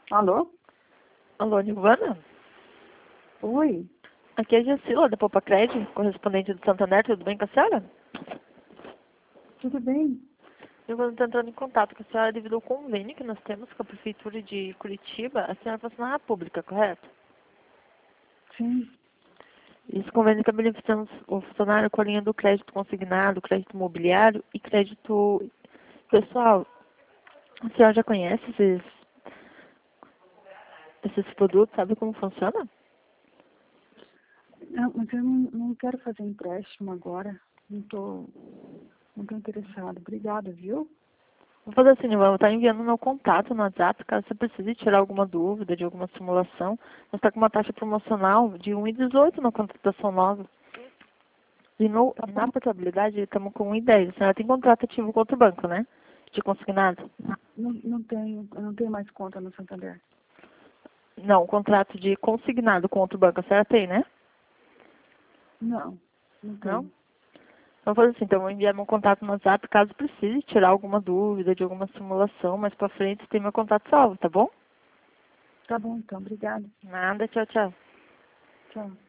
Alô? Alô, Nilvana? Oi? Aqui é a Jacila, da Poupa Crédito, correspondente do Santander. Tudo bem com a senhora? Tudo bem? Nilvana, estou entrando em contato com a senhora devido ao convênio que nós temos com a Prefeitura de Curitiba. A senhora é funcionária pública, correto? Sim. Esse convênio está beneficiando o funcionário com a linha do crédito consignado, crédito imobiliário e crédito pessoal. A senhora já conhece esses produtos? Sabe como funciona? Não, mas eu não quero fazer empréstimo agora. Não tô interessada. Obrigada, viu? Vou fazer assim, Nilvana, vou estar enviando meu contato no WhatsApp, caso você precise tirar alguma dúvida de alguma simulação. Nós está com uma taxa promocional de 1,18 na contratação nova. E Tá na bom. portabilidade, estamos com 1,10. A senhora tem contrato ativo com outro banco, né? De consignado. Eu não tenho mais conta no Santander. Não, contrato de consignado com outro banco a senhora tem, né? Não Não? tenho. Vamos fazer assim, então eu vou enviar meu contato no WhatsApp, caso precise tirar alguma dúvida de alguma simulação, mais pra frente tem meu contato salvo, tá bom? Tá bom, então. Obrigada. Nada, tchau, tchau. Tchau.